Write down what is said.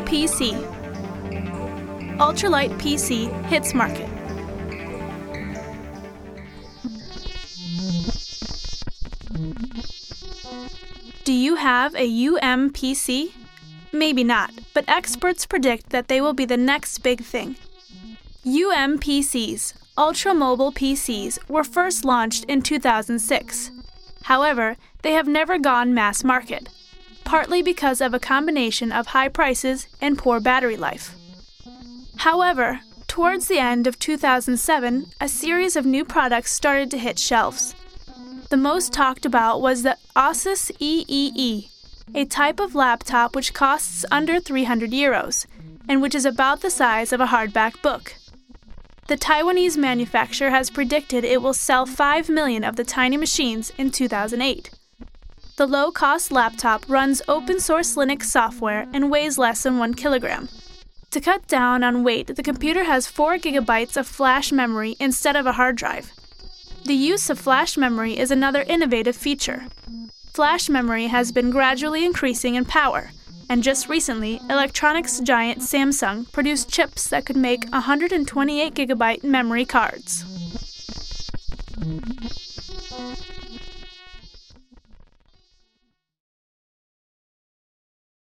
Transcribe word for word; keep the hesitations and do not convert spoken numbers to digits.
P C. Ultralight P C hits market. Do you have a U M P C? Maybe not, but experts predict that they will be the next big thing. U M P Cs, ultra-mobile P Cs, were first launched in two thousand six. However, they have never gone mass market, partly because of a combination of high prices and poor battery life. However, towards the end of two thousand seven, a series of new products started to hit shelves. The most talked about was the Asus E E E, a type of laptop which costs under three hundred euros, and which is about the size of a hardback book. The Taiwanese manufacturer has predicted it will sell five million of the tiny machines in two thousand eight. The low-cost laptop runs open-source Linux software and weighs less than one kilogram. To cut down on weight, the computer has four gigabytes of flash memory instead of a hard drive. The use of flash memory is another innovative feature. Flash memory has been gradually increasing in power, and just recently, electronics giant Samsung produced chips that could make one hundred twenty-eight gigabyte memory cards.